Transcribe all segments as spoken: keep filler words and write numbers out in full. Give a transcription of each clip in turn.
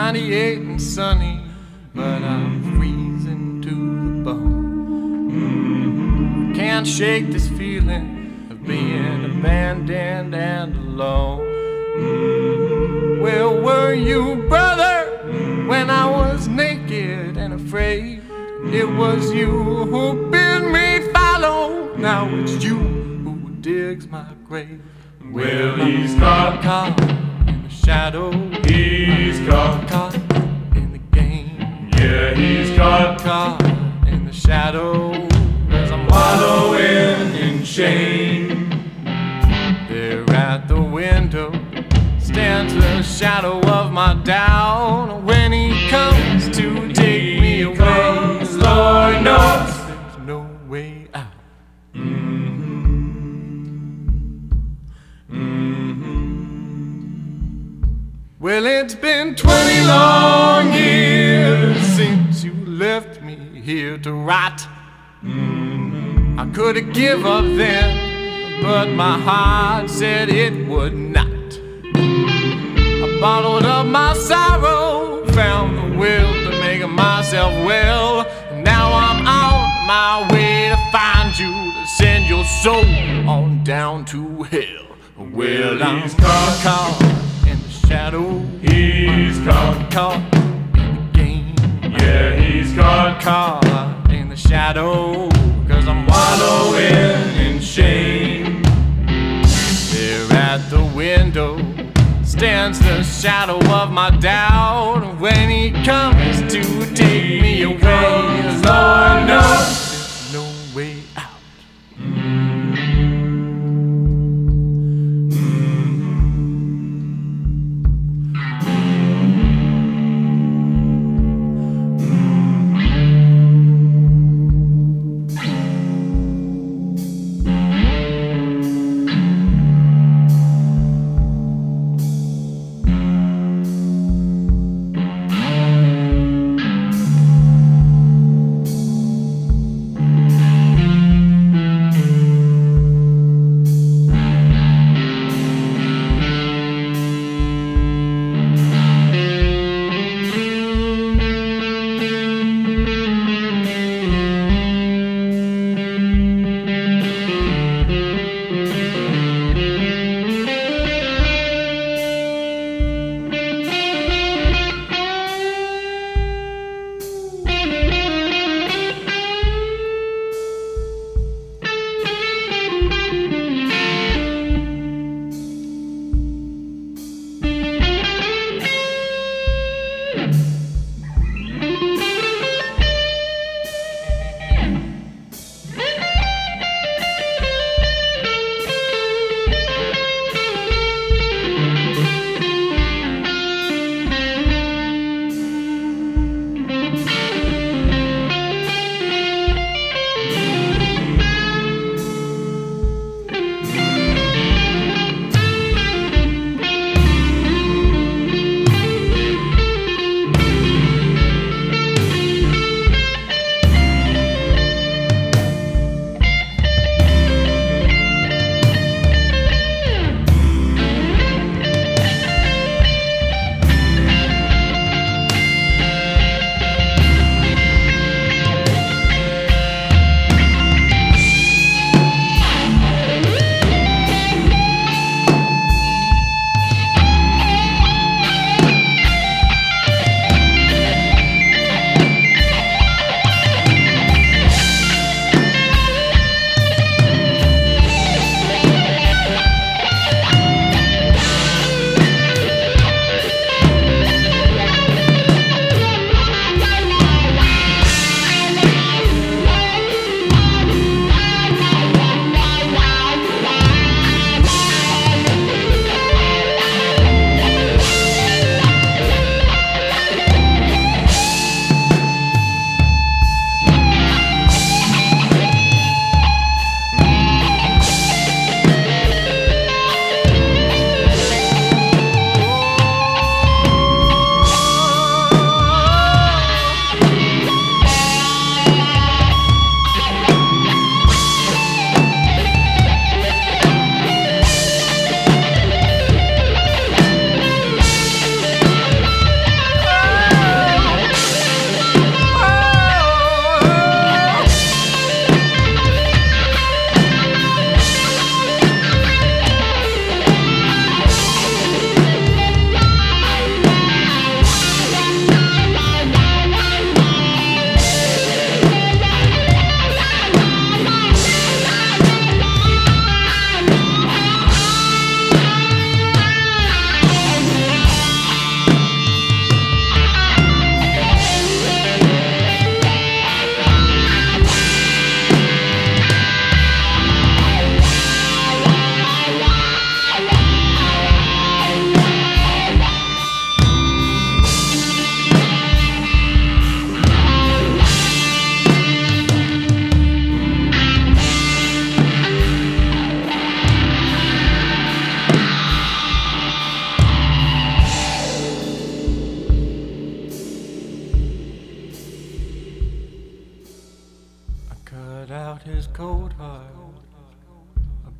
ninety-eight and sunny, but I'm freezing to the bone. Mm-hmm. Can't shake this feeling of being abandoned and alone. Mm-hmm. Where were you, brother, when I was naked and afraid? It was you who bid me follow. Now it's you who digs my grave. Well, he's caught, caught in the shadow. He's caught, caught in the game. Yeah, he's caught, caught in the shadow. 'Cause I'm wallowing in shame. There at the window stands the shadow of my doubt. When he comes to take me away, comes, Lord knows there's no way out. Well, it's been twenty long years since you left me here to rot. Mm-hmm. I could have given up then, but my heart said it would not. I bottled up my sorrow, found the will to make myself well. And now I'm on my way to find you, to send your soul on down to hell. Well, I'm he's caught, caught in the shadow. He's caught, caught in the game. Yeah, he's caught, caught in the shadow. 'Cause I'm wallowing in shame. There at the window stands the shadow of my doubt. When he comes to take me away, Lord knows there's no way out.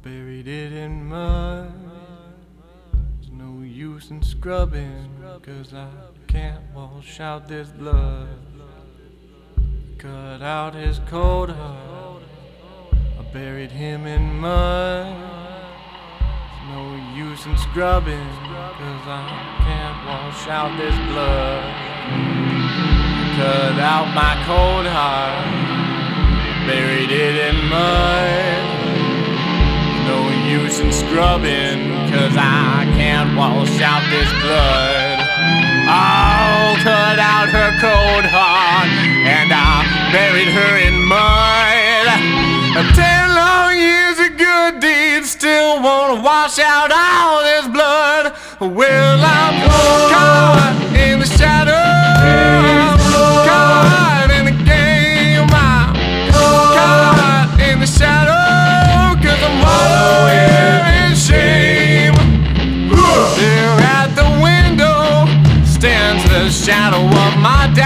buried it in mud. There's no use in scrubbing, 'cause I can't wash out this blood. Cut out his cold heart, I buried him in mud. There's no use in scrubbing, 'cause I can't wash out this blood. Cut out my cold heart, buried it in mud. No use in scrubbing, 'cause I can't wash out this blood. I'll cut out her cold heart, and I buried her in mud. Ten long years of good deeds still won't wash out all this blood. Well, I'm caught in the shadows, caught in the game, I'm caught in the shadow, 'cause I'm wallowing in shame. There at the window stands the shadow of my dad.